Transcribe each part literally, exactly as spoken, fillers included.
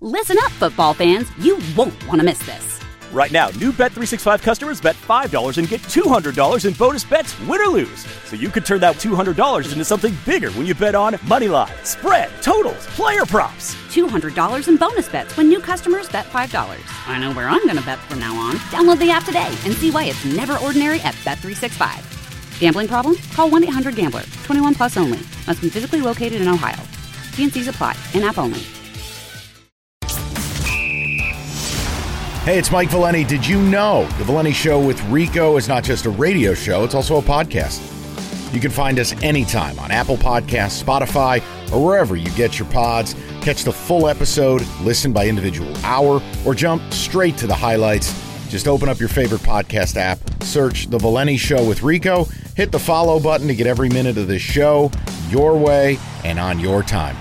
Listen up, football fans. You won't want to miss this. Right now, new Bet three sixty-five customers bet five dollars and get two hundred dollars in bonus bets, win or lose. So you could turn that two hundred dollars into something bigger when you bet on money line, spread, totals, player props. two hundred dollars in bonus bets when new customers bet five dollars. I know where I'm going to bet from now on. Download the app today and see why it's never ordinary at Bet three sixty-five. Gambling problem? Call one eight hundred gambler. twenty-one plus only. Must be physically located in Ohio. T and C's apply. In-app only. Hey, it's Mike Valeni. Did you know The Valeni Show with Rico is not just a radio show, it's also a podcast. You can find us anytime on Apple Podcasts, Spotify, or wherever you get your pods. Catch the full episode, listen by individual hour, or jump straight to the highlights. Just open up your favorite podcast app, search The Valeni Show with Rico, hit the follow button to get every minute of this show your way and on your time.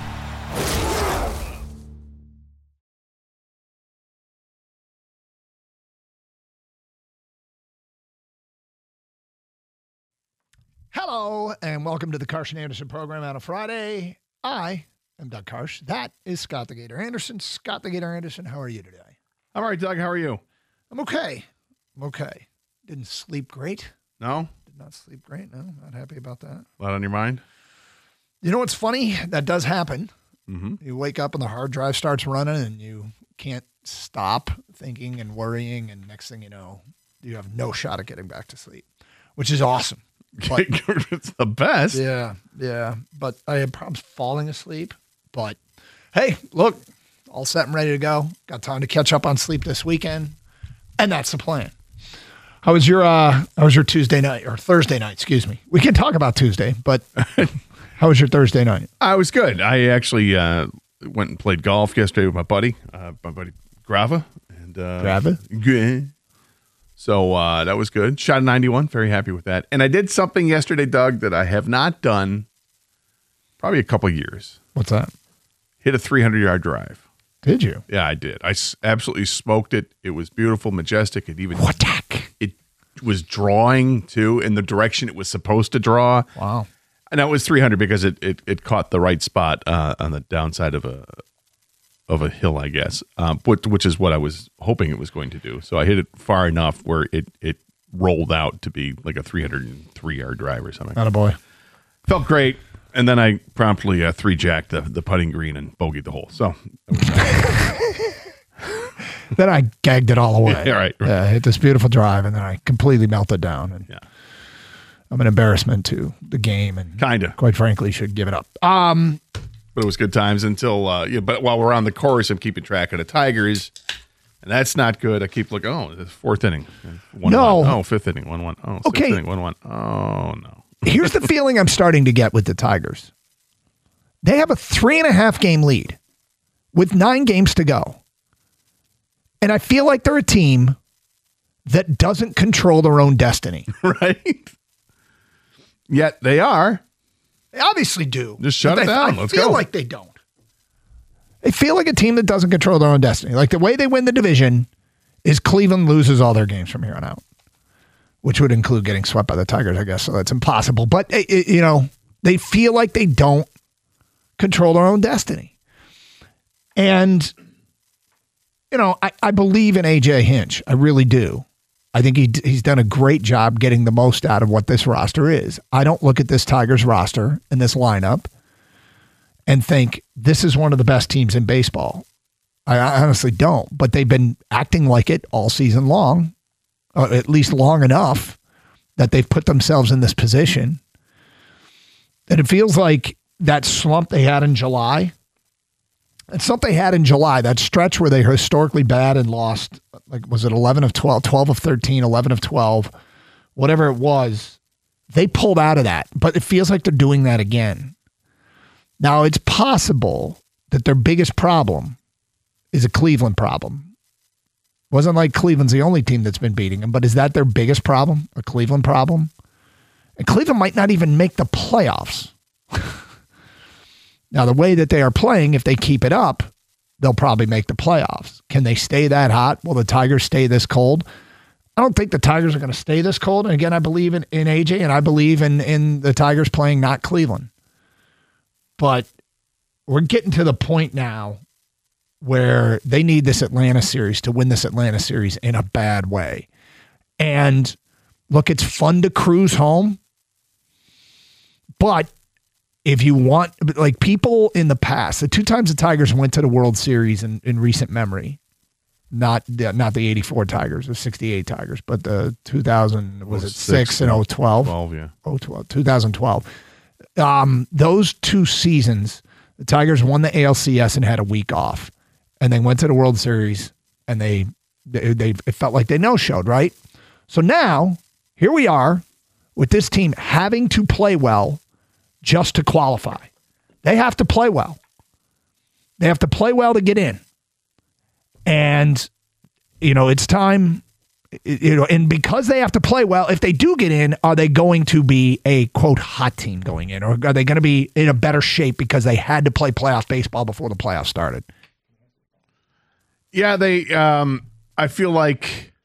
Hello, and welcome to the Karsch and Anderson program on a Friday. I am Doug Karsch. That is Scott the Gator Anderson. Scott the Gator Anderson, how are you today? I'm all right, Doug. How are you? I'm okay. I'm okay. Didn't sleep great. No? Did not sleep great. No, not happy about that. A lot on your mind? You know what's funny? That does happen. Mm-hmm. You wake up and the hard drive starts running and you can't stop thinking and worrying, and next thing you know, you have no shot at getting back to sleep, which is awesome. But, it's the best. Yeah, yeah. But I had problems falling asleep. But hey, look, all set and ready to go. Got time to catch up on sleep this weekend, and that's the plan. How was your uh, How was your Tuesday night or Thursday night? Excuse me. We can talk about Tuesday, but how was your Thursday night? I was good. I actually uh, went and played golf yesterday with my buddy, uh, my buddy Grava, and uh, Grava. Yeah. So uh, that was good. Shot a ninety-one. Very happy with that. And I did something yesterday, Doug, that I have not done probably a couple years. What's that? Hit a three hundred yard drive. Did you? Yeah, I did. I s- absolutely smoked it. It was beautiful, majestic. It even what heck? It was drawing too in the direction it was supposed to draw. Wow. And that was three hundred because it it, it caught the right spot uh, on the downside of a of a hill, I guess, um, which, which is what I was hoping it was going to do. So I hit it far enough where it it rolled out to be like a three hundred three yard drive or something. Attaboy. Felt great. And then I promptly uh, three-jacked the, the putting green and bogeyed the hole. So then I gagged it all away. Yeah, right. right. Yeah, hit this beautiful drive, and then I completely melted down. And yeah. I'm an embarrassment to the game, and Kinda. quite frankly, should give it up. Um, But it was good times until, uh, yeah, but while we're on the course, I'm keeping track of the Tigers, and that's not good. I keep looking, oh, the fourth inning. One, No. One. Oh, fifth inning, one, one. Oh, sixth Okay. inning, one, one. Oh, no. Here's the feeling I'm starting to get with the Tigers. They have a three and a half game lead with nine games to go. And I feel like they're a team that doesn't control their own destiny. Right? Yet they are. They obviously do. Just shut But it they- down. I Let's feel go. like they don't. They feel like a team that doesn't control their own destiny. Like the way they win the division is Cleveland loses all their games from here on out, which would include getting swept by the Tigers, I guess. So that's impossible. But, it, it- you know, they feel like they don't control their own destiny. And, you know, I, I believe in A J Hinch. I really do. I think he he's done a great job getting the most out of what this roster is. I don't look at this Tigers roster and this lineup and think this is one of the best teams in baseball. I honestly don't, but they've been acting like it all season long, or at least long enough that they've put themselves in this position. And it feels like that slump they had in July, and something they had in July, that stretch where they were historically bad and lost, like, was it eleven of twelve, twelve of thirteen, eleven of twelve, whatever it was, they pulled out of that. But it feels like they're doing that again. Now, it's possible that their biggest problem is a Cleveland problem. Wasn't like Cleveland's the only team that's been beating them, but is that their biggest problem, a Cleveland problem? And Cleveland might not even make the playoffs. Now, the way that they are playing, if they keep it up, they'll probably make the playoffs. Can they stay that hot? Will the Tigers stay this cold? I don't think the Tigers are going to stay this cold. And again, I believe in, in A J, and I believe in, in the Tigers playing not Cleveland. But we're getting to the point now where they need this Atlanta series to win this Atlanta series in a bad way. And look, it's fun to cruise home, but if you want, like people in the past, the two times the Tigers went to the World Series in, in recent memory, not the, not the eighty-four Tigers, the sixty-eight Tigers, but the two thousand, was it six and oh twelve? twelve, yeah. oh twelve, two thousand twelve. Um, those two seasons, the Tigers won the A L C S and had a week off, and they went to the World Series, and they, they, they it felt like they no-showed, right? So now, here we are with this team having to play well just to qualify. They have to play well. They have to play well to get in. And, you know, it's time, you know, and because they have to play well, if they do get in, are they going to be a, quote, hot team going in? Or are they going to be in a better shape because they had to play playoff baseball before the playoffs started? Yeah, they, um, I feel like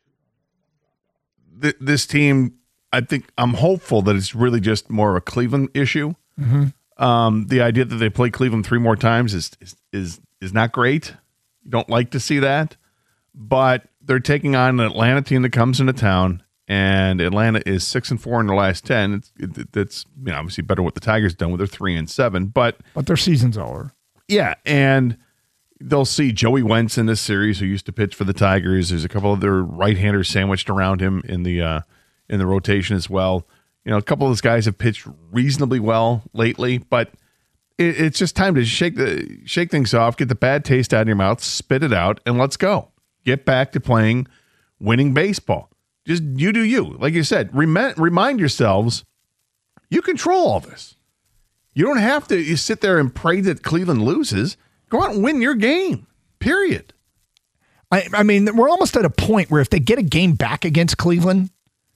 th- this team, I think I'm hopeful that it's really just more of a Cleveland issue. Mm-hmm. Um, the idea that they play Cleveland three more times is, is is is not great. You don't like to see that, but they're taking on an Atlanta team that comes into town, and Atlanta is six and four in their last ten. It's it, it's you know, obviously better what the Tigers done with their three and seven, but but their season's over. Yeah, and they'll see Joey Wentz in this series, who used to pitch for the Tigers. There's a couple of their right-handers sandwiched around him in the uh, in the rotation as well. You know, a couple of those guys have pitched reasonably well lately, but it, it's just time to shake the shake things off, get the bad taste out of your mouth, spit it out, and let's go. Get back to playing winning baseball. Just you do you. Like you said, rem- remind yourselves, you control all this. You don't have to you sit there and pray that Cleveland loses. Go out and win your game, period. I, I mean, we're almost at a point where if they get a game back against Cleveland,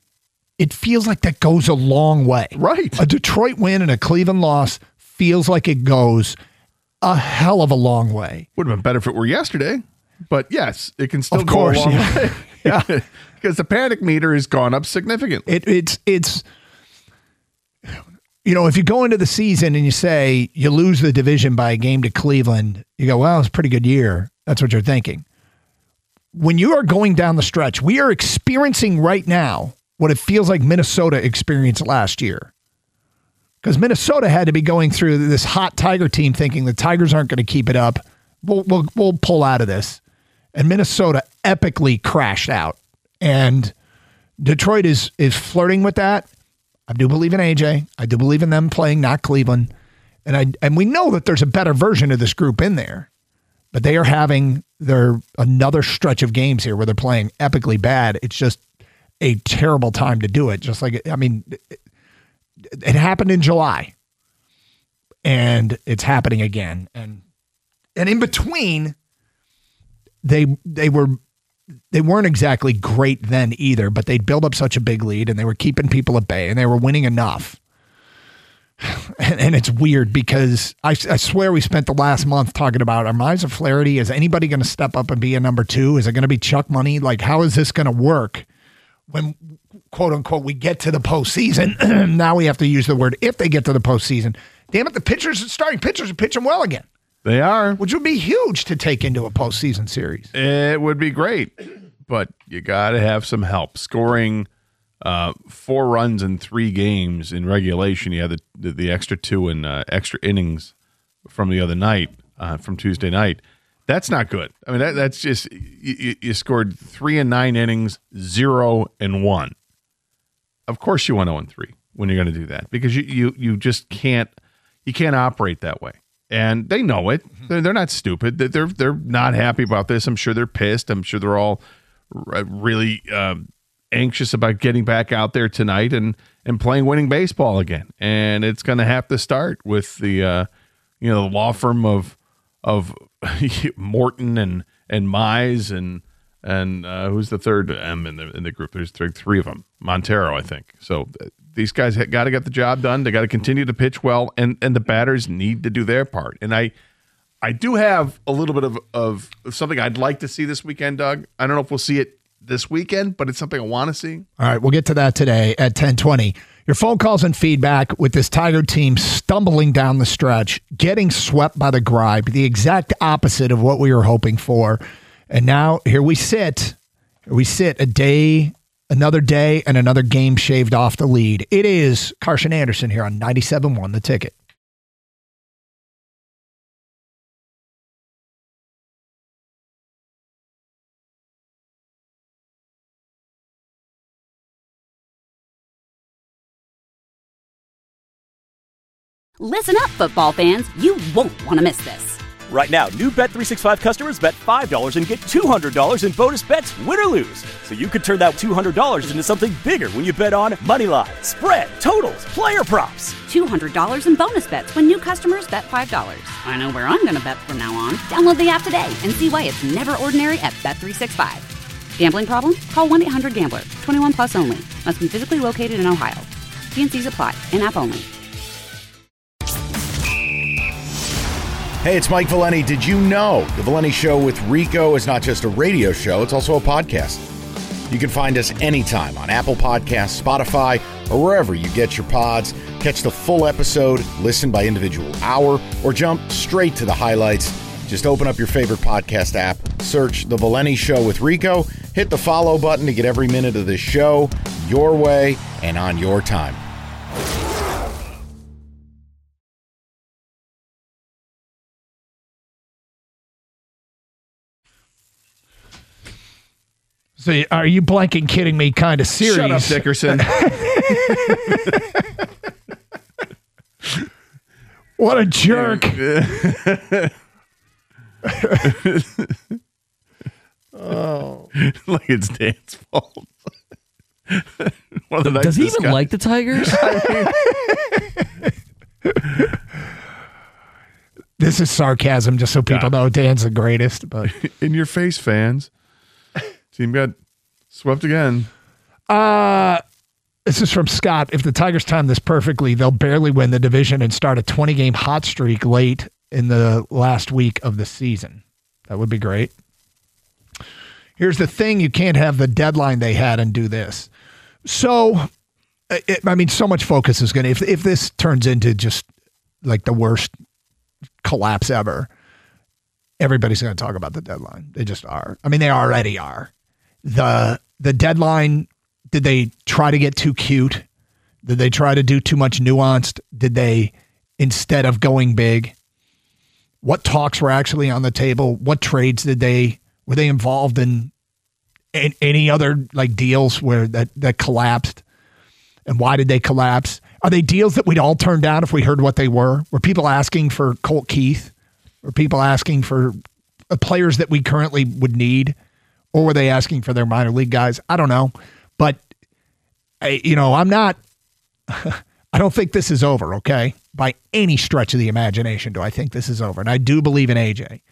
it feels like that goes a long way. Right. A Detroit win and a Cleveland loss feels like it goes a hell of a long way. Would have been better if it were yesterday. But yes, it can still of go course, a long yeah. way. Yeah. Because the panic meter has gone up significantly. It, it's, it's, you know, if you go into the season and you say you lose the division by a game to Cleveland, you go, well, it's a pretty good year. That's what you're thinking. When you are going down the stretch, we are experiencing right now what it feels like Minnesota experienced last year. Because Minnesota had to be going through this hot Tiger team thinking the Tigers aren't going to keep it up. We'll, we'll, we'll pull out of this. And Minnesota epically crashed out. And Detroit is is flirting with that. I do believe in A J. I do believe in them playing, not Cleveland. And I and we know that there's a better version of this group in there. But they are having their another stretch of games here where they're playing epically bad. It's just a terrible time to do it. Just like, I mean, it, it happened in July. And it's happening again. And and in between, they they were they weren't exactly great then either, but they'd built up such a big lead and they were keeping people at bay and they were winning enough. And, and it's weird because I, I swear we spent the last month talking about our Mize of Flaherty. Is anybody going to step up and be a number two? Is it going to be Chuck Money? Like, how is this going to work when, quote unquote, we get to the postseason? Now we have to use the word if they get to the postseason. Damn it, the pitchers, starting pitchers are pitching well again. They are. Which would be huge to take into a postseason series. It would be great, but you got to have some help. Scoring uh, four runs in three games in regulation. You had the, the, the extra two and uh, extra innings from the other night, uh, from Tuesday night. That's not good. I mean, that, that's just, you, you scored three and nine innings, zero and one. Of course you want oh and three when you're going to do that because you, you, you just can't, you can't operate that way. And they know it. They're, they're not stupid. They're they're not happy about this. I'm sure they're pissed. I'm sure they're all really um, anxious about getting back out there tonight and, and playing winning baseball again. And it's going to have to start with the uh, you know the law firm of of Morton and and Mize and and uh, who's the third M in the in the group? There's three, three of them. Montero, I think. So. Uh, These guys got to get the job done. They got to continue to pitch well, and, and the batters need to do their part. And I I do have a little bit of, of something I'd like to see this weekend, Doug. I don't know if we'll see it this weekend, but it's something I want to see. All right, we'll get to that today at ten twenty. Your phone calls and feedback with this Tiger team stumbling down the stretch, getting swept by the Gripe, the exact opposite of what we were hoping for. And now here we sit. Here we sit a day, another day, and another game shaved off the lead. It is Carson Anderson here on ninety-seven point one The Ticket. Listen up, football fans. You won't want to miss this. Right now, new Bet three sixty-five customers bet five dollars and get two hundred dollars in bonus bets, win or lose. So you could turn that two hundred dollars into something bigger when you bet on money line, spread, totals, player props. two hundred dollars in bonus bets when new customers bet five dollars. I know where I'm going to bet from now on. Download the app today and see why it's never ordinary at Bet three sixty-five. Gambling problem? Call one eight hundred gambler. twenty-one plus only. Must be physically located in Ohio. T and C's apply. In-app only. Hey, it's Mike Valeni. Did you know The Valeni Show with Rico is not just a radio show, it's also a podcast. You can find us anytime on Apple Podcasts, Spotify, or wherever you get your pods. Catch the full episode, listen by individual hour, or jump straight to the highlights. Just open up your favorite podcast app, search The Valeni Show with Rico, hit the follow button to get every minute of this show your way and on your time. So are you blanking kidding me kind of series? Shut up, Dickerson. What a jerk. Oh. Like it's Dan's fault. One of the Does he nicest even guys. like the Tigers? This is sarcasm, just so people know Dan's the greatest. But In your face, fans. Team got swept again. uh, this is from Scott. If the Tigers time this perfectly, they'll barely win the division and start a twenty-game hot streak late in the last week of the season. That would be great. Here's the thing. You can't have the deadline they had and do this. So, it, I mean, so much focus is going to, if if this turns into just like the worst collapse ever, everybody's going to talk about the deadline. They just are. I mean, they already are. The the deadline, did they try to get too cute? Did they try to do too much nuanced? Did they, instead of going big, what talks were actually on the table? What trades did they, were they involved in, in any other like deals where that, that collapsed? And why did they collapse? Are they deals that we'd all turn down if we heard what they were? Were people asking for Colt Keith? Were people asking for players that we currently would need? Or were they asking for their minor league guys? I don't know. But, I, you know, I'm not, I don't think this is over, okay? By any stretch of the imagination do I think this is over. And I do believe in A J.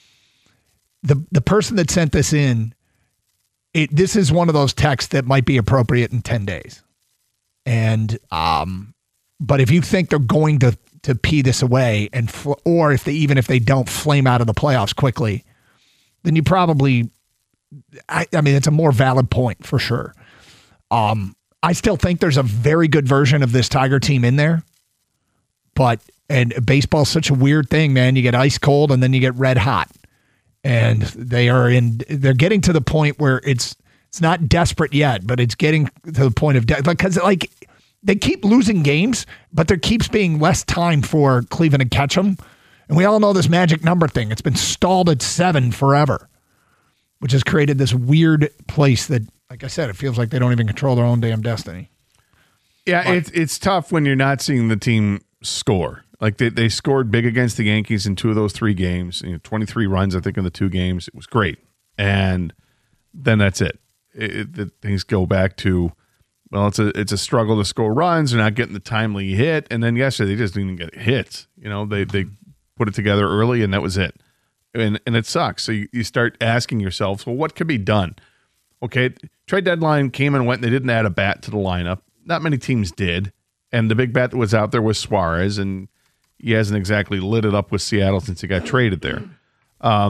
The the person that sent this in, it, this is one of those texts that might be appropriate in ten days. And, um, but if you think they're going to, to pee this away, and fl- or if they, even if they don't flame out of the playoffs quickly, then you probably, I, I mean, it's a more valid point for sure. Um, I still think there's a very good version of this Tiger team in there, but, and baseball's such a weird thing, man. You get ice cold and then you get red hot, and they are in, they're getting to the point where it's, it's not desperate yet, but it's getting to the point of death, because like they keep losing games, but there keeps being less time for Cleveland to catch them. And we all know this magic number thing. It's been stalled at seven forever, which has created this weird place that, like I said, it feels like they don't even control their own damn destiny. Yeah, But- it's it's tough when you're not seeing the team score. Like they, they scored big against the Yankees in two of those three games. You know, twenty-three runs, I think, in the two games. It was great. And then that's it. It, it the things go back to, well, it's a it's a struggle to score runs. They're not getting the timely hit. And then yesterday, they just didn't even get hits. You know, they they put it together early, and that was it. And and it sucks. So you, you start asking yourself, well, what could be done? Okay, trade deadline came and went. And they didn't add a bat to the lineup. Not many teams did. And the big bat that was out there was Suarez, and he hasn't exactly lit it up with Seattle since he got traded there. Um,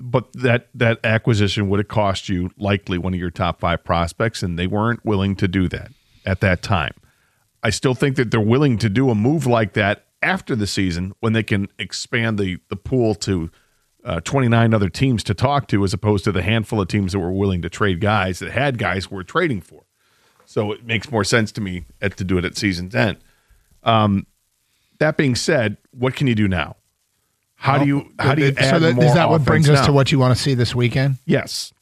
but that that acquisition would have cost you likely one of your top five prospects, and they weren't willing to do that at that time. I still think that they're willing to do a move like that after the season when they can expand the the pool to uh, twenty-nine other teams to talk to, as opposed to the handful of teams that were willing to trade guys that had guys we're trading for. So it makes more sense to me at, to do it at season's end. Um, that being said, what can you do now? How do you how do you add so that, more is that what brings us now? to what you want to see this weekend? Yes.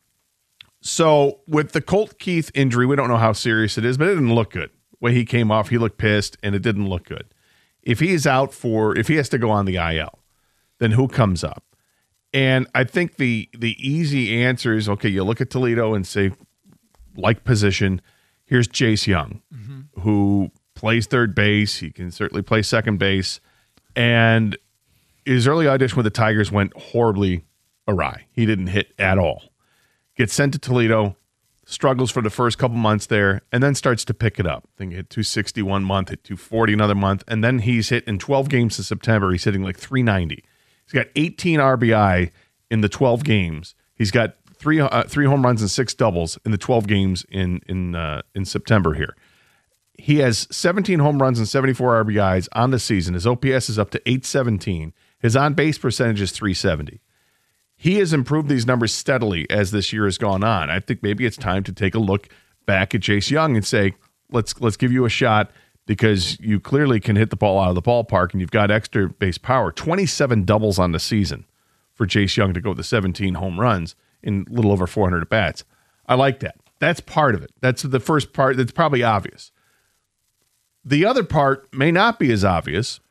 So with the Colt Keith injury, we don't know how serious it is, but it didn't look good. When he came off, he looked pissed, and it didn't look good. If he's out for, if he has to go on the I L, then who comes up? And I think the the easy answer is, okay, you look at Toledo and say, like position, here's Jace Young, mm-hmm. who plays third base. He can certainly play second base. And his early audition with the Tigers went horribly awry. He didn't hit at all. Gets sent to Toledo, struggles for the first couple months there, and then starts to pick it up. I think he hit two sixty one month, hit two forty another month, and then he's hit in twelve games in September. He's hitting like three ninety. He's got eighteen R B I in the twelve games. He's got three uh, three home runs and six doubles in the twelve games in in uh, in September here. He has seventeen home runs and seventy-four R B Is on the season. His O P S is up to eight seventeen. His on-base percentage is three seventy. He has improved these numbers steadily as this year has gone on. I think maybe it's time to take a look back at Jace Young and say, let's let's give you a shot because you clearly can hit the ball out of the ballpark and you've got extra base power. twenty-seven doubles on the season for Jace Young to go to seventeen home runs in a little over four hundred at-bats. I like that. That's part of it. That's the first part that's probably obvious. The other part may not be as obvious,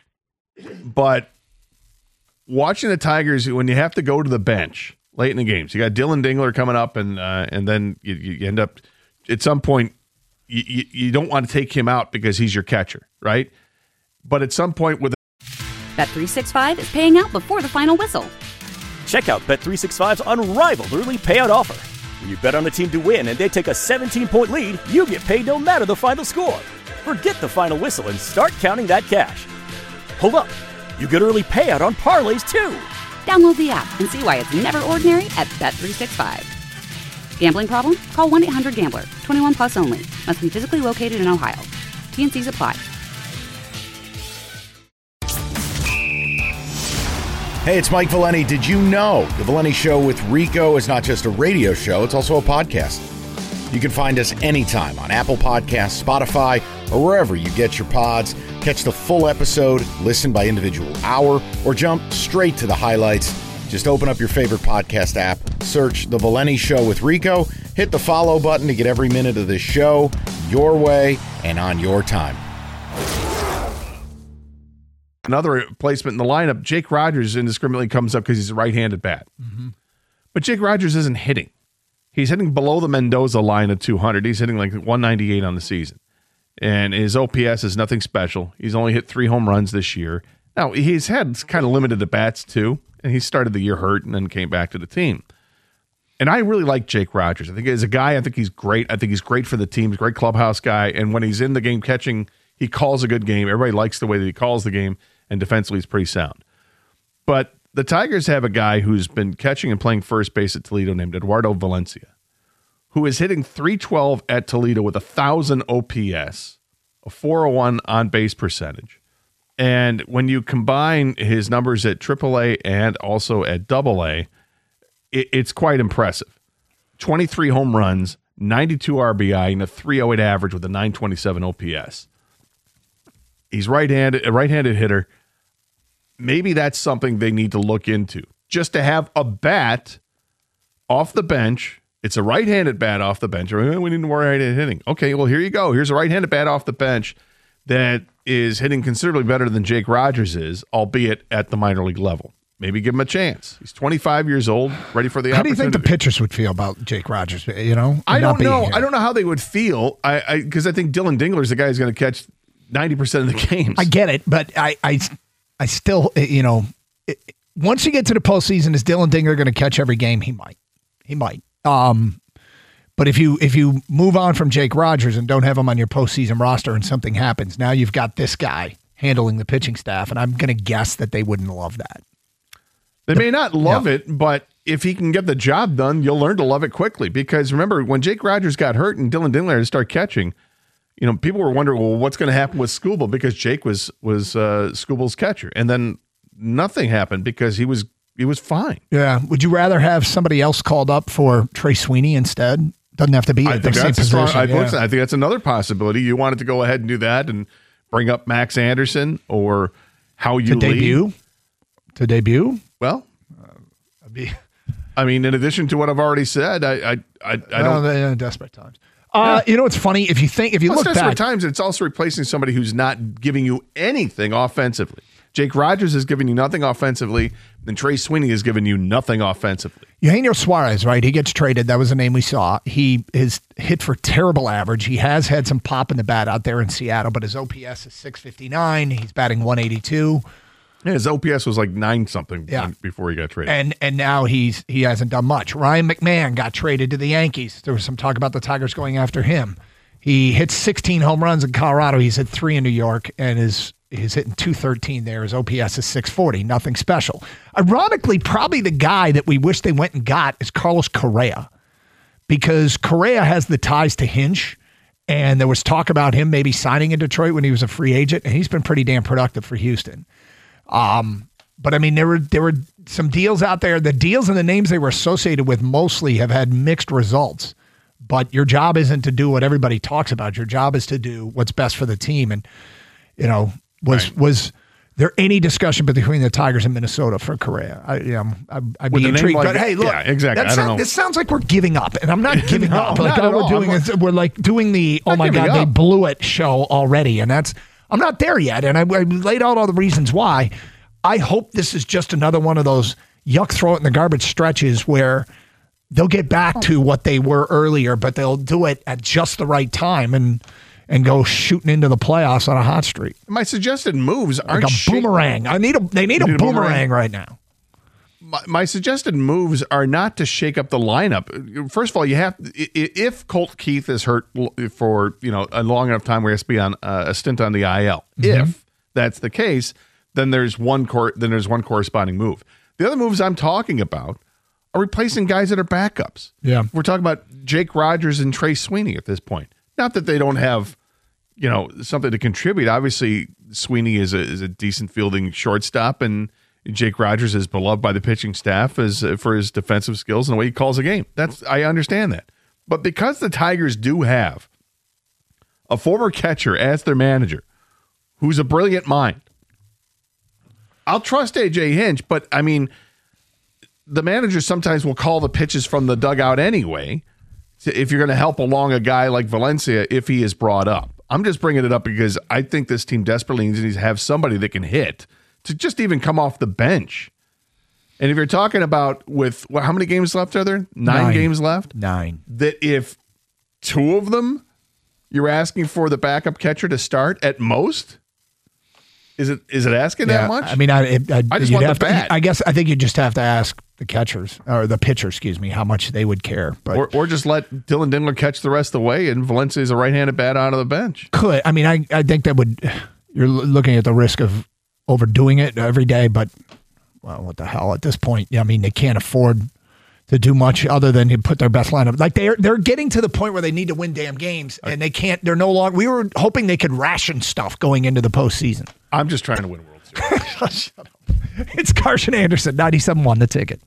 but watching the Tigers, when you have to go to the bench late in the games, you got Dylan Dingler coming up, and uh, and then you, you end up at some point you, you, you don't want to take him out because he's your catcher, right? But at some point with Bet three sixty-five is paying out before the final whistle. Check out Bet three sixty-five's unrivaled early payout offer. When you bet on a team to win and they take a seventeen-point lead, you get paid no matter the final score. Forget the final whistle and start counting that cash. Hold up. You get early payout on parlays, too. Download the app and see why it's never ordinary at Bet three sixty-five. Gambling problem? Call one eight hundred gambler. twenty-one plus only. Must be physically located in Ohio. T and C's apply. Hey, it's Mike Valeni. Did you know The Valeni Show with Rico is not just a radio show, it's also a podcast. You can find us anytime on Apple Podcasts, Spotify, or wherever you get your pods. Catch the full episode, listen by individual hour, or jump straight to the highlights. Just open up your favorite podcast app, search The Valeni Show with Rico, hit the follow button to get every minute of this show your way and on your time. another placement in the lineup, Jake Rogers indiscriminately comes up because he's a right-handed bat. Mm-hmm. But Jake Rogers isn't hitting. He's hitting below the Mendoza line of two hundred. He's hitting like one ninety-eight on the season. And his O P S is nothing special. He's only hit three home runs this year. Now, he's had kind of limited at-bats, too. And he started the year hurt and then came back to the team. And I really like Jake Rogers. I think as a guy, I think he's great. I think he's great for the team. He's a great clubhouse guy. And when he's in the game catching, he calls a good game. Everybody likes the way that he calls the game. And defensively, he's pretty sound. But the Tigers have a guy who's been catching and playing first base at Toledo named Eduardo Valencia, who is hitting three twelve at Toledo with one thousand O P S, a four oh one on-base percentage. And when you combine his numbers at triple A and also at double A, it, it's quite impressive. twenty-three home runs, ninety-two R B I, and a three oh eight average with a nine twenty-seven O P S. He's right-handed, a right-handed hitter. Maybe that's something they need to look into. Just to have a bat off the bench. It's a right-handed bat off the bench. We need more right-handed hitting. Okay, well, here you go. Here's a right-handed bat off the bench that is hitting considerably better than Jake Rogers is, albeit at the minor league level. Maybe give him a chance. He's twenty-five years old, ready for the how opportunity. How do you think the pitchers would feel about Jake Rogers? You know, I don't know. Here. I don't know how they would feel. I because I, I think Dylan Dingler is the guy who's going to catch ninety percent of the games. I get it, but I, I, I still, you know, it, once you get to the postseason, is Dylan Dingler going to catch every game? He might. He might. Um, but if you if you move on from Jake Rogers and don't have him on your postseason roster and something happens, now you've got this guy handling the pitching staff, and I'm going to guess that they wouldn't love that. They the, may not love yeah. it, but if he can get the job done, you'll learn to love it quickly. Because remember, when Jake Rogers got hurt and Dylan Dindler had to start catching, you know, people were wondering, well, what's going to happen with Skubal because Jake was was uh, Skubal's catcher, and then nothing happened because he was he was fine. Yeah. Would you rather have somebody else called up for Trey Sweeney instead? Doesn't have to be at the same position. Strong, I, yeah. I think that's another possibility. You wanted to go ahead and do that and bring up Max Anderson or how you to debut. To debut. Well, uh, be. I mean, in addition to what I've already said, I I I, I don't. Uh, desperate times. Uh, yeah. You know, it's funny if you think if you well, look desperate back. times, it's also replacing somebody who's not giving you anything offensively. Jake Rogers is giving you nothing offensively, and Trey Sweeney is giving you nothing offensively. Eugenio Suarez, right? He gets traded. That was the name we saw. He is hit for terrible average. He has had some pop in the bat out there in Seattle, but his O P S is six fifty-nine. He's batting one eighty-two. Yeah, his O P S was like nine something yeah. before he got traded. And and now he's he hasn't done much. Ryan McMahon got traded to the Yankees. There was some talk about the Tigers going after him. He hit sixteen home runs in Colorado. He's hit three in New York, and is he's hitting two thirteen there. His O P S is six forty. Nothing special. Ironically, probably the guy that we wish they went and got is Carlos Correa, because Correa has the ties to Hinch, and there was talk about him maybe signing in Detroit when he was a free agent, and he's been pretty damn productive for Houston. Um, but I mean, there were there were some deals out there. The deals and the names they were associated with mostly have had mixed results. But your job isn't to do what everybody talks about. Your job is to do what's best for the team. And you know, was right. was there any discussion between the Tigers and Minnesota for Correa? I, you know, I, I'd be intrigued. Like, but hey, look, yeah, exactly. I don't sound, know. This sounds like we're giving up, and I'm not giving no, up. Like not all we're all. doing like, is we're like doing the oh my god, up. they blew it show already, and that's I'm not there yet. And I, I laid out all the reasons why. I hope this is just another one of those yuck, throw it in the garbage stretches where they'll get back to what they were earlier, but they'll do it at just the right time and and go shooting into the playoffs on a hot streak. My suggested moves aren't like a shake- boomerang. I need a they need, need a, boomerang, a boomerang right now. My, my suggested moves are not to shake up the lineup. First of all, you have if Colt Keith is hurt for you know a long enough time where he has to be on uh, a stint on the I L. Mm-hmm. If that's the case, then there's one cor- then there's one corresponding move. The other moves I'm talking about are replacing guys that are backups. Yeah, we're talking about Jake Rogers and Trey Sweeney at this point. Not that they don't have, you know, something to contribute. Obviously, Sweeney is a is a decent fielding shortstop, and Jake Rogers is beloved by the pitching staff as uh, for his defensive skills and the way he calls a game. That's I understand that, but because the Tigers do have a former catcher as their manager, who's a brilliant mind. I'll trust A J Hinch, but I mean, the manager sometimes will call the pitches from the dugout anyway. If you're going to help along a guy like Valencia, if he is brought up, I'm just bringing it up because I think this team desperately needs to have somebody that can hit to just even come off the bench. And if you're talking about with well, how many games left are there? Nine, Nine games left. Nine. That if two of them you're asking for the backup catcher to start at most. Is it is it asking yeah, that much? I mean, I it, I, I just want the to, bat. I guess I think you just have to ask the catchers or the pitcher, excuse me, how much they would care. But or or just let Dylan Dindler catch the rest of the way, and Valencia is a right-handed bat out of the bench. Could I mean I I think that would you're looking at the risk of overdoing it every day, but well, what the hell at this point? I mean, they can't afford to do much other than to put their best lineup. Like they're they're getting to the point where they need to win damn games, and they can't. They're no longer. We were hoping they could ration stuff going into the postseason. I'm just trying to win World Series. Shut up. It's Carson Anderson, ninety-seven one, the ticket.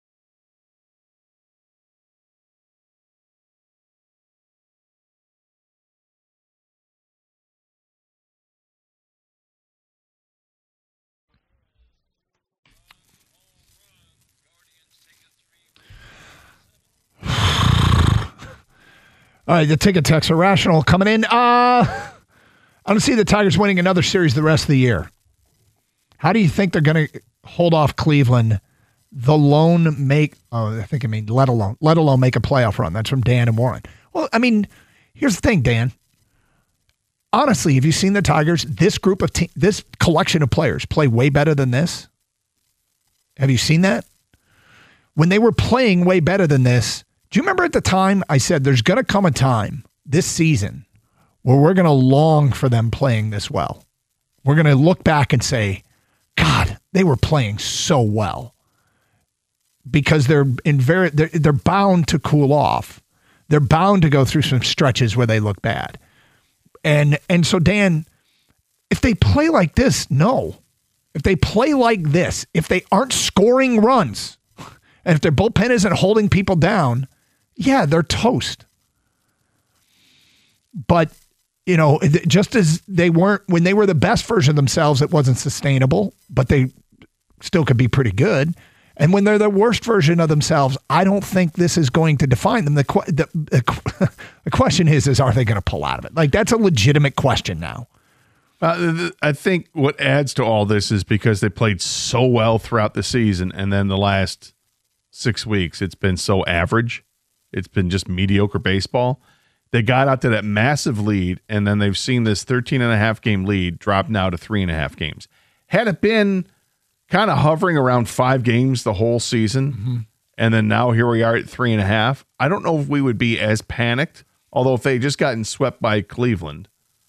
All right, the ticket text are rational coming in. Uh, I don't see the Tigers winning another series the rest of the year. How do you think they're going to hold off Cleveland, the lone make, oh, I think I mean let alone, let alone make a playoff run? That's from Dan and Warren. Well, I mean, here's the thing, Dan. Honestly, have you seen the Tigers, this group of, te- this collection of players play way better than this? Have you seen that? When they were playing way better than this, do you remember at the time I said there's going to come a time this season where we're going to long for them playing this well? We're going to look back and say, God, they were playing so well. because they're in very they're, they're bound to cool off. They're bound to go through some stretches where they look bad. And and so Dan, if they play like this, no. If they play like this, if they aren't scoring runs, and if their bullpen isn't holding people down, yeah, they're toast. But, you know, just as they weren't, when they were the best version of themselves, it wasn't sustainable, but they still could be pretty good. And when they're the worst version of themselves, I don't think this is going to define them. The, the, the, the question is, is are they going to pull out of it? Like, that's a legitimate question now. Uh, I think what adds to all this is because they played so well throughout the season, and then the last six weeks, it's been so average. It's been just mediocre baseball. They got out to that massive lead, and then they've seen this thirteen and a half game lead drop now to three and a half games. Had it been kind of hovering around five games the whole season, mm-hmm. and then now here we are at three and a half, I don't know if we would be as panicked. Although if they had just gotten swept by Cleveland,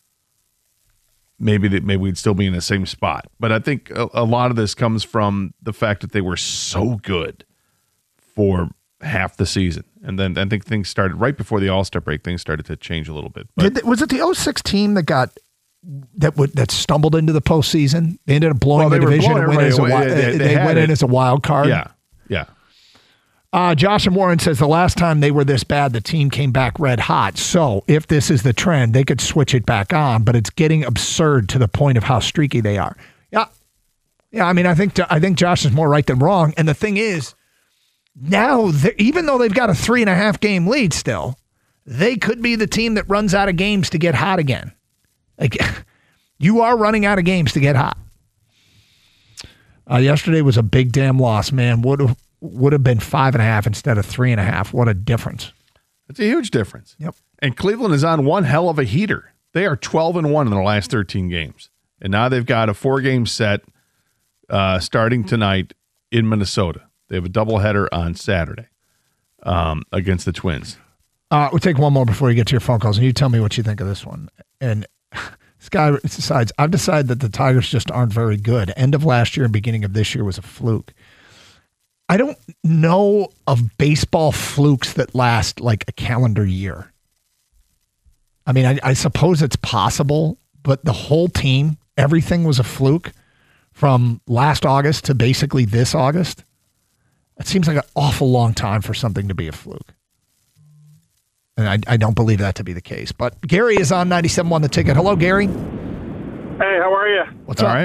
maybe that maybe we'd still be in the same spot. But I think a, a lot of this comes from the fact that they were so good for half the season. And then I think things started right before the All-Star break. Things started to change a little bit. But, Did, was it the oh six team that got that would that stumbled into the postseason? They ended up blowing well, the division and went, as a, away. They, they, they went in as a wild card. Yeah, yeah. Uh, Josh and Warren says the last time they were this bad, the team came back red hot. So if this is the trend, they could switch it back on, but it's getting absurd to the point of how streaky they are. Yeah. Yeah, I mean, I think I think Josh is more right than wrong. And the thing is, now, even though they've got a three and a half game lead still, they could be the team that runs out of games to get hot again. Like, you are running out of games to get hot. Uh, yesterday was a big damn loss, man. Would have would have been five and a half instead of three and a half. What a difference. It's a huge difference. Yep. And Cleveland is on one hell of a heater. They are twelve and one in their last thirteen games. And now they've got a four game set uh, starting tonight in Minnesota. They have a doubleheader on Saturday um, against the Twins. Uh, we'll take one more before you get to your phone calls, and you tell me what you think of this one. And this guy decides, I've decided that the Tigers just aren't very good. End of last year and beginning of this year was a fluke. I don't know of baseball flukes that last like a calendar year. I mean, I, I suppose it's possible, but the whole team, everything was a fluke from last August to basically this August. It seems like an awful long time for something to be a fluke. And I, I don't believe that to be the case. But Gary is on ninety-seven point one The Ticket. Hello, Gary. Hey, how are you? What's All up? right.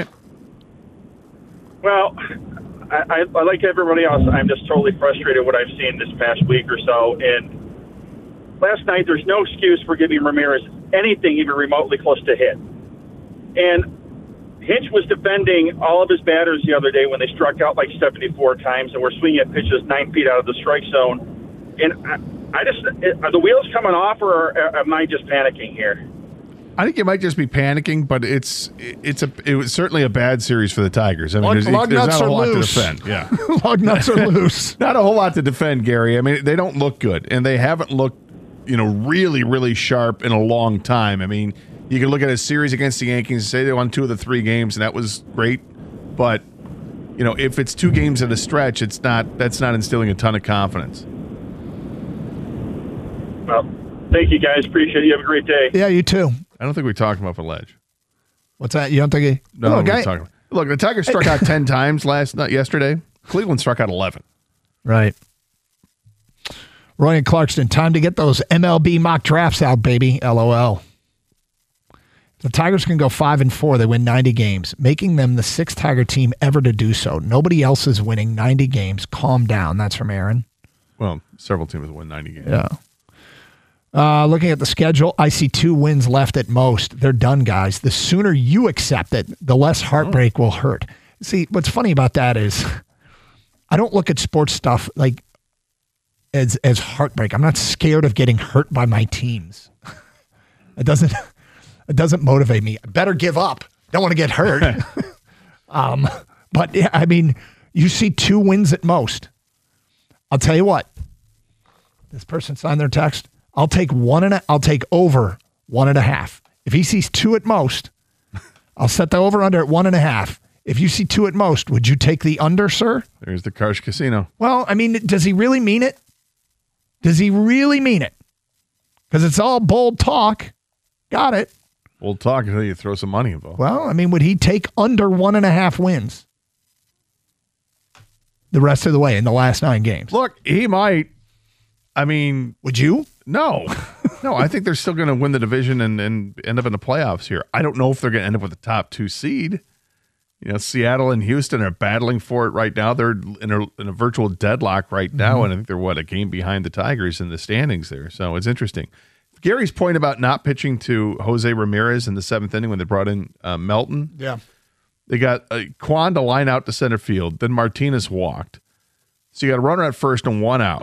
Well, I, I, I like everybody else. I'm just totally frustrated what I've seen this past week or so. And last night, there's no excuse for giving Ramirez anything even remotely close to hit. And Hinch was defending all of his batters the other day when they struck out like seventy-four times and were swinging at pitches nine feet out of the strike zone. And I, I just, are the wheels coming off, or am I just panicking here? I think you might just be panicking, but it's it's a it was certainly a bad series for the Tigers. I mean, there's, lug there's nuts not a are whole lot loose. to defend. Yeah, Lug nuts are loose. Not a whole lot to defend, Gary. I mean, they don't look good, and they haven't looked, you know, really, really sharp in a long time. I mean, you can look at a series against the Yankees and say they won two of the three games, and that was great. But, you know, if it's two games at a stretch, it's not that's not instilling a ton of confidence. Well, thank you, guys. Appreciate it. You have a great day. Yeah, you too. I don't think we're talking about Ledge. What's that? You don't think he? No, Hello, we're guy. talking. Look, the Tigers struck out ten times last night, yesterday. Cleveland struck out eleven. Right. Roy and Clarkston, time to get those M L B mock drafts out, baby. L O L. The Tigers can go five and four. They win ninety games, making them the sixth Tiger team ever to do so. Nobody else is winning ninety games. Calm down. That's from Aaron. Well, several teams have won ninety games. Yeah. Uh, looking at the schedule, I see two wins left at most. They're done, guys. The sooner you accept it, the less heartbreak oh. will hurt. See, what's funny about that is I don't look at sports stuff like as as heartbreak. I'm not scared of getting hurt by my teams. It doesn't it doesn't motivate me. I better give up. Don't want to get hurt. um, but yeah, I mean, you see two wins at most. I'll tell you what. This person signed their text. I'll take one and a, I'll take over one and a half. If he sees two at most, I'll set the over under at one and a half. If you see two at most, would you take the under, sir? There's the Karsh Casino. Well, I mean, does he really mean it? Does he really mean it? Because it's all bold talk. Got it. We'll talk until you throw some money involved. Well, I mean, would he take under one and a half wins the rest of the way in the last nine games? Look, he might. I mean, would you? No. No, I think they're still going to win the division and, and end up in the playoffs here. I don't know if they're going to end up with the top two seed. You know, Seattle and Houston are battling for it right now. They're in a, in a virtual deadlock right now, mm-hmm. and I think they're, what, a game behind the Tigers in the standings there. So it's interesting. Gary's point about not pitching to Jose Ramirez in the seventh inning when they brought in uh, Melton. Yeah. They got uh, Kwan to line out to center field. Then Martinez walked. So you got a runner at first and one out.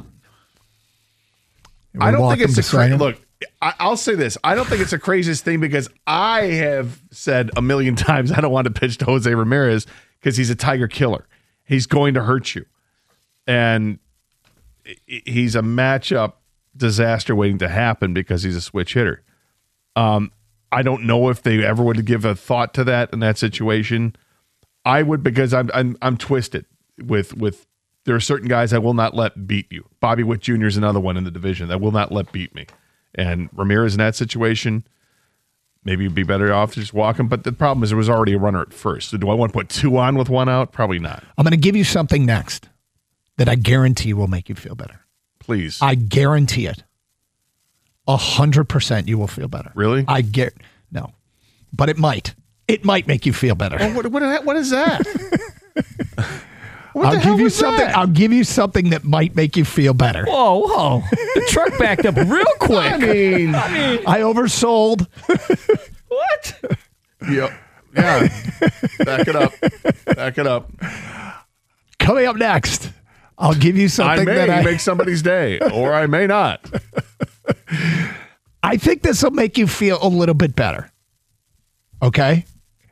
I don't think it's a crazy look. I, I'll say this. I don't think it's the craziest thing because I have said a million times I don't want to pitch to Jose Ramirez because he's a Tiger killer. He's going to hurt you. And he's a matchup disaster waiting to happen because he's a switch hitter. Um, I don't know if they ever would give a thought to that in that situation. I would because I'm I'm I'm twisted with with there are certain guys I will not let beat you. Bobby Witt Junior is another one in the division that will not let beat me. And Ramirez in that situation, maybe you'd be better off to just walk him. But the problem is there was already a runner at first. So do I want to put two on with one out? Probably not. I'm going to give you something next that I guarantee will make you feel better. Please. I guarantee it. A hundred percent you will feel better. Really? I get no. But it might. It might make you feel better. Well, what, what, what is that? What I'll give you something. That? I'll give you something that might make you feel better. Whoa, whoa! The truck backed up real quick. I mean, I, mean, I oversold. What? Yep. Yeah. Back it up. Back it up. Coming up next, I'll give you something I may that I make somebody's day, or I may not. I think this will make you feel a little bit better. Okay.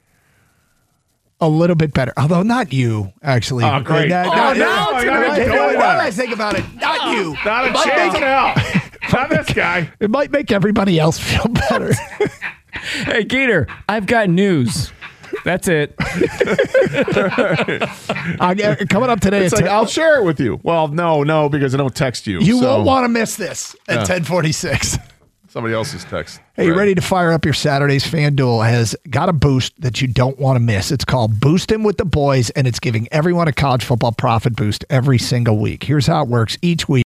A little bit better, although not you, actually. Oh, great. Uh, oh, not, no, not, no, not, no, no, no, what I think about it? Not oh, you. Not a it chance make, in hell. Not this guy. It might make everybody else feel better. Hey, Gator, I've got news. That's it. uh, coming up today. It's like, I'll share it with you. Well, no, no, because I don't text you. You so. won't want to miss this at Yeah. ten forty-six. Somebody else's text. Hey, you right. ready to fire up your Saturdays? FanDuel has got a boost that you don't want to miss. It's called Boost 'em with the Boys, and it's giving everyone a college football profit boost every single week. Here's how it works each week.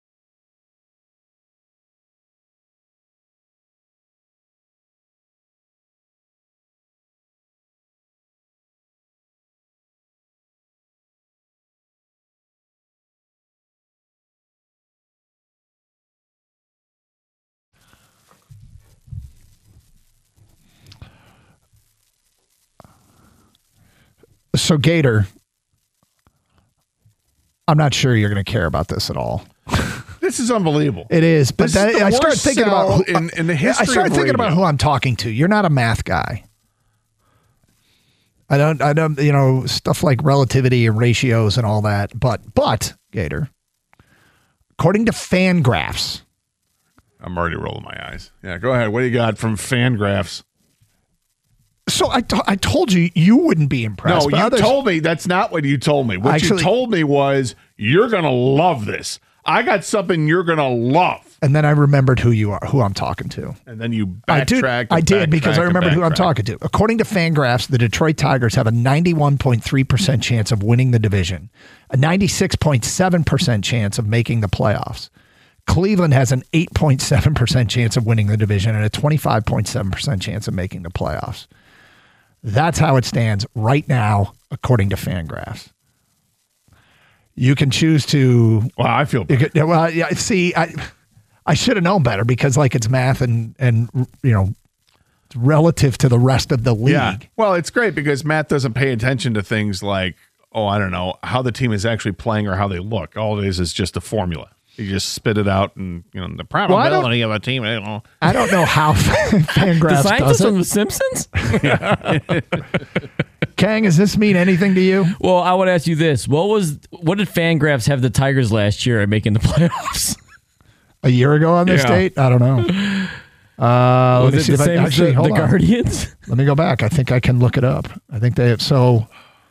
So, Gator, I'm not sure you're going to care about this at all. This is unbelievable. It is, but This then is the I started worst thinking about sell who, in, in the history I started of thinking radio. about who I'm talking to. You're not a math guy. I don't, I don't, you know, stuff like relativity and ratios and all that. But, but Gator, according to Fangraphs, I'm already rolling my eyes. Yeah, go ahead. What do you got from Fangraphs? So I, t- I told you you wouldn't be impressed. No, you others- told me that's not what you told me. What Actually- you told me was you're going to love this. I got something you're going to love. And then I remembered who you are, who I'm talking to. And then you I did, backtracked. I and did because I backtracked and remembered who I'm backtracked. talking to. According to Fangraphs, the Detroit Tigers have a ninety-one point three percent chance of winning the division, a ninety-six point seven percent chance of making the playoffs. Cleveland has an eight point seven percent chance of winning the division and a twenty-five point seven percent chance of making the playoffs. That's how it stands right now, according to Fangraphs. You can choose to. Well, I feel You better. could, well, yeah. See, I, I should have known better because, like, it's math and and you know, it's relative to the rest of the league. Yeah. Well, it's great because Matt doesn't pay attention to things like, oh, I don't know, how the team is actually playing or how they look. All it is is just a formula. You just spit it out, and you know the probability of a team. You know. I don't know how Fangraphs The scientist does from it. The Simpsons? Kang, does this mean anything to you? Well, I would ask you this: What was what did Fangraphs have the Tigers last year at making the playoffs? A year ago on this Yeah. date? I don't know. Uh, let Was me it see the if I, same as actually, the, hold the on. Guardians? Let me go back. I think I can look it up. I think they have. So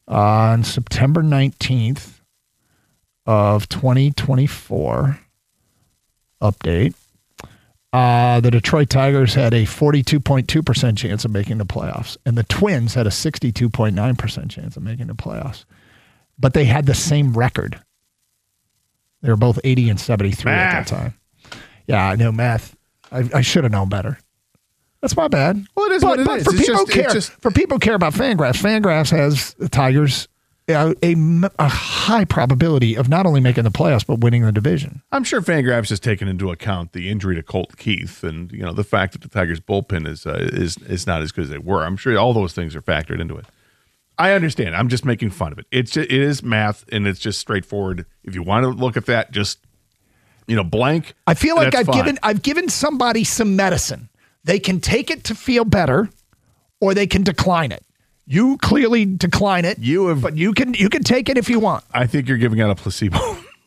On September nineteenth of twenty twenty-four, update, uh, the Detroit Tigers had a forty-two point two percent chance of making the playoffs, and the Twins had a sixty-two point nine percent chance of making the playoffs. But they had the same record. They were both eighty and seventy-three math. At that time. Yeah, I know math. I, I should have known better. That's my bad. Well, it is but, what it but is. For it's people just, who care, just... for people who care about Fangraphs, Fangraphs has the Tigers a, a, a high probability of not only making the playoffs but winning the division. I'm sure Fangraphs has taken into account the injury to Colt Keith and you know the fact that the Tigers bullpen is uh, is is not as good as they were. I'm sure all those things are factored into it. I understand. I'm just making fun of it. It's just, it is math and it's just straightforward. If you want to look at that, just you know blank. I feel like I've fine. given I've given somebody some medicine. They can take it to feel better, or they can decline it. You clearly decline it, you have, but you can you can take it if you want. I think you're giving out a placebo.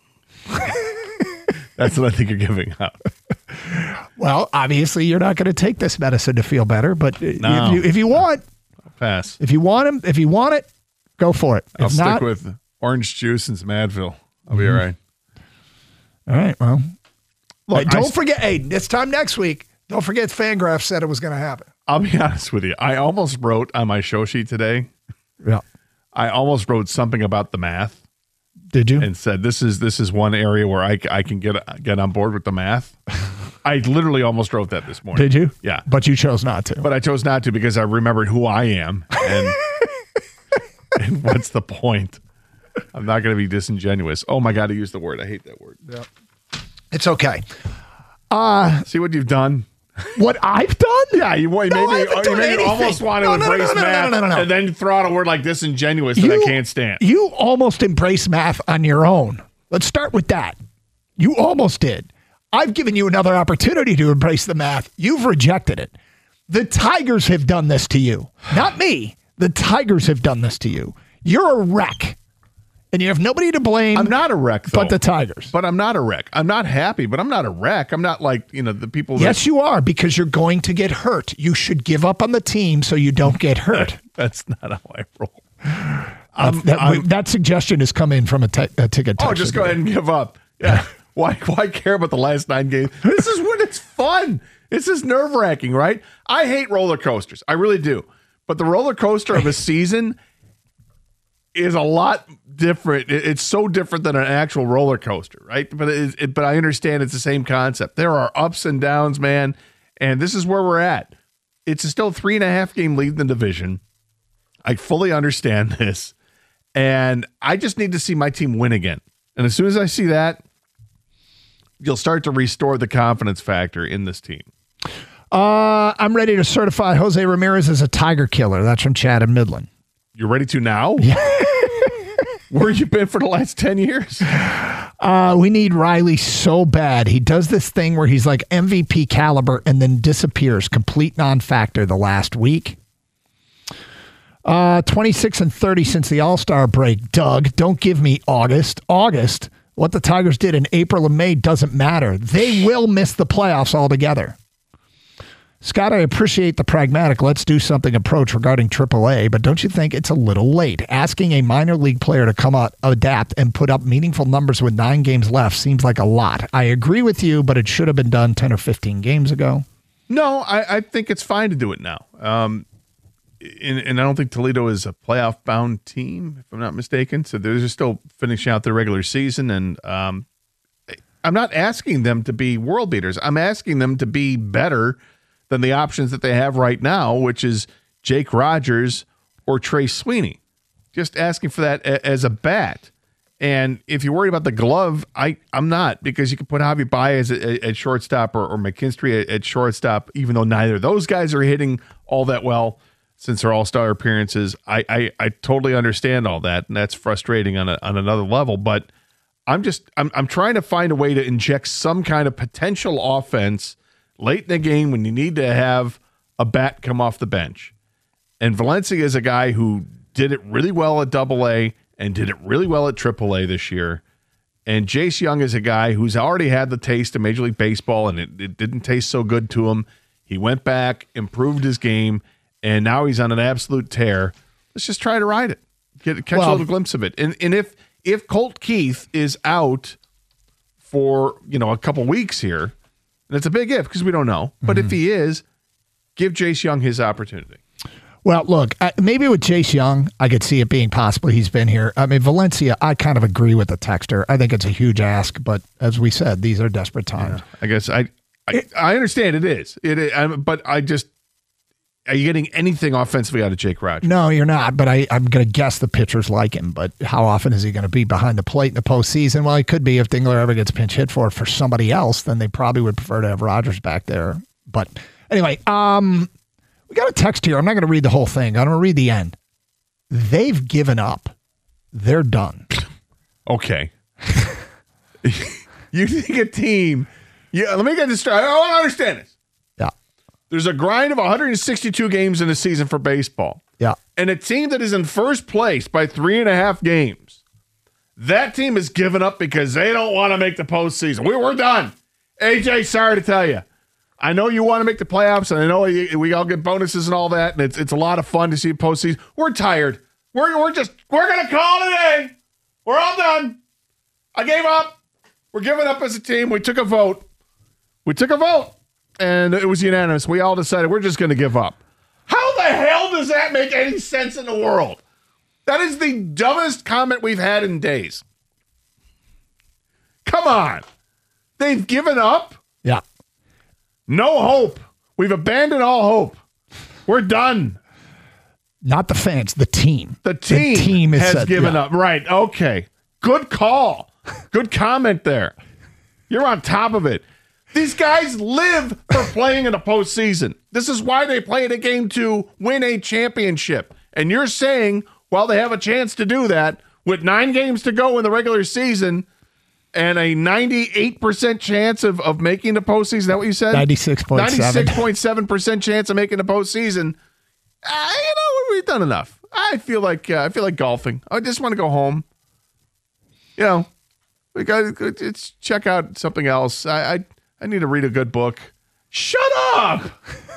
That's what I think you're giving out. Well, obviously, you're not going to take this medicine to feel better, but no. if, you, if you want, I'll pass. If you want him, if you want it, go for it. If I'll stick not, with orange juice and some Advil. I'll be mm-hmm. all right. All right. Well, Look, hey, don't I, forget. Hey, this time next week. Don't forget Fangraphs said it was going to happen. I'll be honest with you. I almost wrote on my show sheet today. Yeah. I almost wrote something about the math. Did you? And said this is this is one area where I, I can get get on board with the math. I literally almost wrote that this morning. Did you? Yeah. But you chose not to. But I chose not to because I remembered who I am and and what's the point? I'm not going to be disingenuous. Oh my God, I used the word. I hate that word. Yeah. It's okay. Uh, See what you've done? What I've done? Yeah, you, you no, maybe, you maybe almost want to no, no, embrace no, no, math no, no, no, no. and then throw out a word like disingenuous you, that I can't stand. You almost embraced math on your own. Let's start with that. You almost did. I've given you another opportunity to embrace the math. You've rejected it. The Tigers have done this to you. Not me. The Tigers have done this to you. You're a wreck. And you have nobody to blame. I'm not a wreck, though. But the Tigers. But I'm not a wreck. I'm not happy, but I'm not a wreck. I'm not like, you know, the people that... Yes, you are, because you're going to get hurt. You should give up on the team so you don't get hurt. That's not how I roll. Um, that, I'm, that suggestion has come in from a, te- a ticket. Oh, just go ahead and give up. Yeah. why, why care about the last nine games? This is when it's fun. This is nerve-wracking, right? I hate roller coasters. I really do. But the roller coaster of a season is a lot different. It's so different than an actual roller coaster, right? But it, it, but I understand it's the same concept. There are ups and downs, man, and this is where we're at. It's a still three and a half game lead in the division. I fully understand this, and I just need to see my team win again. And as soon as I see that, you'll start to restore the confidence factor in this team. Uh, I'm ready to certify Jose Ramirez as a Tiger killer. That's from Chad in Midland. You're ready to now? Yeah. Where you been for the last ten years? Uh, we need Riley so bad. He does this thing where he's like M V P caliber and then disappears, complete non-factor the last week. Uh, twenty-six and thirty since the All-Star break. Doug, don't give me August. August, what the Tigers did in April and May doesn't matter. They will miss the playoffs altogether. Scott, I appreciate the pragmatic let's do something approach regarding triple A, but don't you think it's a little late? Asking a minor league player to come out, adapt, and put up meaningful numbers with nine games left seems like a lot. I agree with you, but it should have been done ten or fifteen games ago. No, I, I think it's fine to do it now. Um, and, and I don't think Toledo is a playoff-bound team, if I'm not mistaken. So they're just still finishing out their regular season, and um, I'm not asking them to be world beaters. I'm asking them to be better than the options that they have right now, which is Jake Rogers or Trey Sweeney. Just asking for that a, as a bat. And if you're worried about the glove, I, I'm not, because you can put Javi Baez at, at shortstop or, or McKinstry at, at shortstop, even though neither of those guys are hitting all that well since their all-star appearances. I, I, I totally understand all that, and that's frustrating on a, on another level. But I'm just I'm I'm trying to find a way to inject some kind of potential offense late in the game when you need to have a bat come off the bench. And Valencia is a guy who did it really well at double A and did it really well at triple A this year. And Jace Young is a guy who's already had the taste of Major League Baseball, and it, it didn't taste so good to him. He went back, improved his game, and now he's on an absolute tear. Let's just try to ride it. Get, catch Well- a little glimpse of it. And and if if Colt Keith is out for, you know, a couple weeks here, and it's a big if because we don't know, but Mm-hmm. if he is, give Jace Young his opportunity. Well, look, I, maybe with Chase Young, I could see it being possible he's been here. I mean, Valencia, I kind of agree with the texter. I think it's a huge ask, but as we said, these are desperate times. I guess I I, I understand it is. It is, I'm- but I just, are you getting anything offensively out of Jake Rogers? No, you're not, but I, I'm going to guess the pitchers like him, but how often is he going to be behind the plate in the postseason? Well, he could be if Dingler ever gets pinch hit for for somebody else, then they probably would prefer to have Rogers back there. But anyway, um, we got a text here. I'm not going to read the whole thing. I'm going to read the end. They've given up. They're done. Okay. You think a team, yeah, let me get this straight. I want to understand this. Yeah. There's a grind of one hundred sixty-two games in a season for baseball. Yeah. And a team that is in first place by three and a half games, that team has given up because they don't want to make the postseason. We, we're done. A J, sorry to tell you. I know you want to make the playoffs, and I know we all get bonuses and all that, and it's it's a lot of fun to see postseason. We're tired. We're we're just we're gonna call it a day. We're all done. I gave up. We're giving up as a team. We took a vote. We took a vote, and it was unanimous. We all decided we're just going to give up. How the hell does that make any sense in the world? That is the dumbest comment we've had in days. Come on. They've given up? Yeah. No hope. We've abandoned all hope. We're done. Not the fans, the team. The team, the team is has said, given yeah. up. Right. Okay. Good call. Good comment there. You're on top of it. These guys live for playing in a postseason. This is why they play in a game to win a championship. And you're saying, while they have a chance to do that, with nine games to go in the regular season and a ninety-eight percent chance of, of making the postseason, is that what you said? ninety-six point seven. ninety-six point seven percent chance of making the postseason. Uh, you know, we've done enough. I feel like uh, I feel like golfing. I just want to go home. You know, we got to let's check out something else. I, I I need to read a good book. Shut up!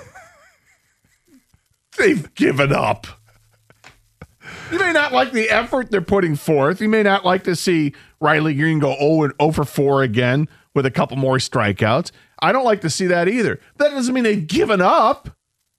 They've given up. You may not like the effort they're putting forth. You may not like to see Riley Green go oh for four again with a couple more strikeouts. I don't like to see that either. That doesn't mean they've given up.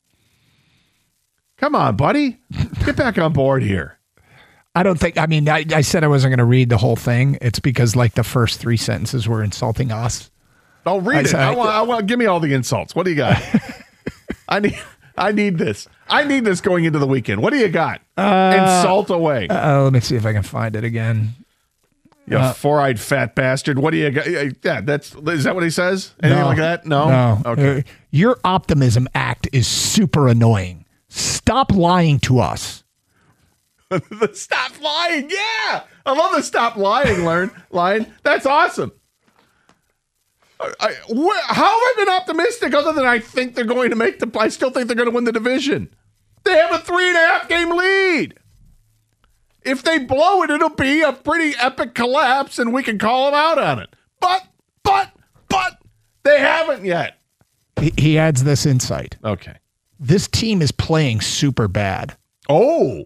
Come on, buddy. Get back on board here. I don't think, I mean, I, I said I wasn't going to read the whole thing. It's because, like, the first three sentences were insulting us. Oh, read I it. said- I want, I want, give me all the insults. What do you got? I need I need this. I need this going into the weekend. What do you got? Insult away. Uh, let me see if I can find it again. You uh, four-eyed fat bastard. What do you got? Yeah, that's is that what he says? Anything No. like that? No. No. Okay. Uh, your optimism act is super annoying. Stop lying to us. The stop lying. Yeah. I love the stop lying learn line. That's awesome. I, I, wh- how have I been optimistic other than I think they're going to make the I still think they're going to win the division. They have a three and a half game lead. If they blow it, it'll be a pretty epic collapse and we can call them out on it. But, but, but they haven't yet. He, he adds this insight. Okay. This team is playing super bad. Oh.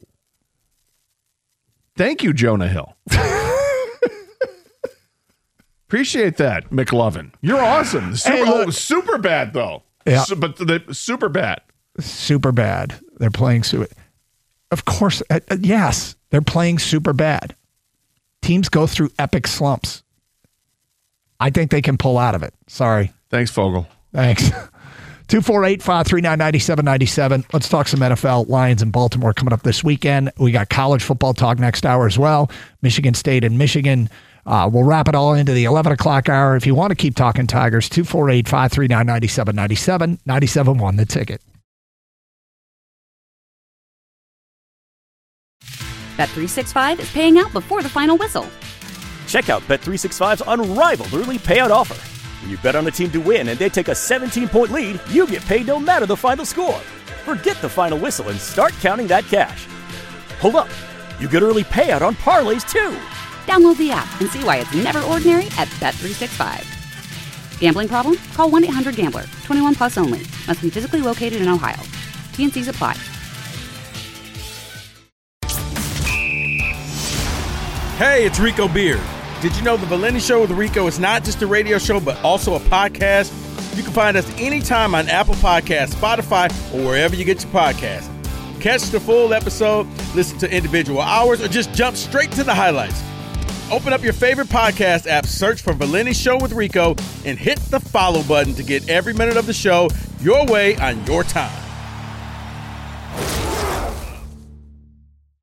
Thank you, Jonah Hill. Appreciate that, McLovin. You're awesome. The super, Hey, look. oh, super bad, though. Yeah. Su- but the super bad. Super bad. They're playing super. Of course, uh, uh, yes, they're playing super bad. Teams go through epic slumps. I think they can pull out of it. Sorry. Thanks, Fogel. Thanks. two four eight, five three nine, nine seven nine seven. Let's talk some N F L. Lions in Baltimore coming up this weekend. We got college football talk next hour as well. Michigan State and Michigan. Uh, we'll wrap it all into the eleven o'clock hour. If you want to keep talking Tigers, two four eight, five three nine, nine seven nine seven. ninety-seven one, the ticket. Bet three sixty-five is paying out before the final whistle. Check out Bet three sixty-five's unrivaled early payout offer. When you bet on a team to win and they take a seventeen-point lead, you get paid no matter the final score. Forget the final whistle and start counting that cash. Hold up. You get early payout on parlays, too. Download the app and see why it's never ordinary at Bet three sixty-five. Gambling problem? Call one eight hundred gambler. twenty-one plus only. Must be physically located in Ohio. T and C's apply. Hey, it's Rico Beard. Did you know the Valenti Show with Rico is not just a radio show, but also a podcast? You can find us anytime on Apple Podcasts, Spotify, or wherever you get your podcasts. Catch the full episode, listen to individual hours, or just jump straight to the highlights. Open up your favorite podcast app, search for Valenti Show with Rico, and hit the follow button to get every minute of the show your way on your time.